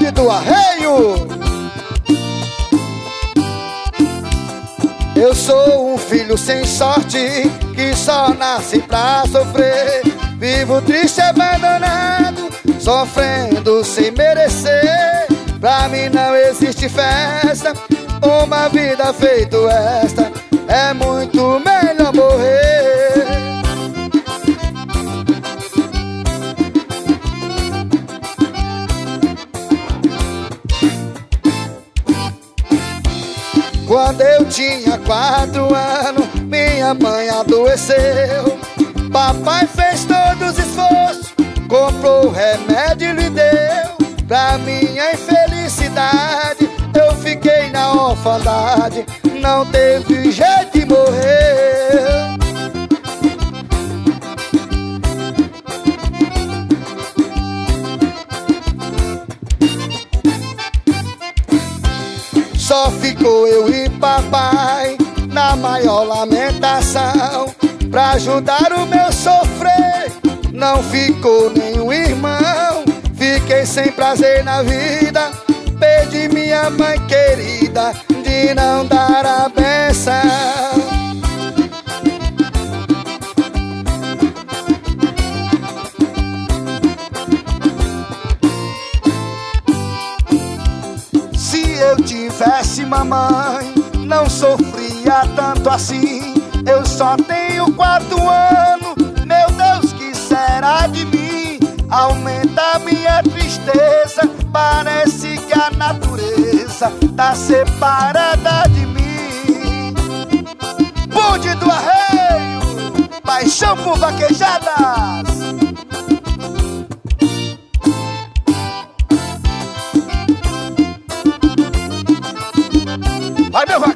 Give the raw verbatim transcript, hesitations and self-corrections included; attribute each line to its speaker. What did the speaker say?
Speaker 1: bonde do arreio. Eu sou um filho sem sorte, que só nasce pra sofrer. Vivo triste, abandonado, sofrendo sem merecer. Pra mim não existe festa, uma vida feita esta, é muito melhor morrer. Quando eu tinha quatro anos, minha mãe adoeceu. Papai fez todos os esforços, comprou remédio e lhe deu. Pra minha infelicidade, eu fiquei na orfandade, não teve jeito de morrer. Só ficou eu e papai na maior lamentação. Pra ajudar o meu sofrer, não ficou nenhum irmão. Fiquei sem prazer na vida, perdi minha mãe querida de não dar a benção. Se eu tivesse mamãe, não sofria tanto assim. Eu só tenho quatro anos, meu Deus, que será de mim? Aumenta minha tristeza, parece que a natureza tá separada de mim. Bonde do arreio, paixão por vaquejadas. Vai, meu vaqueiro!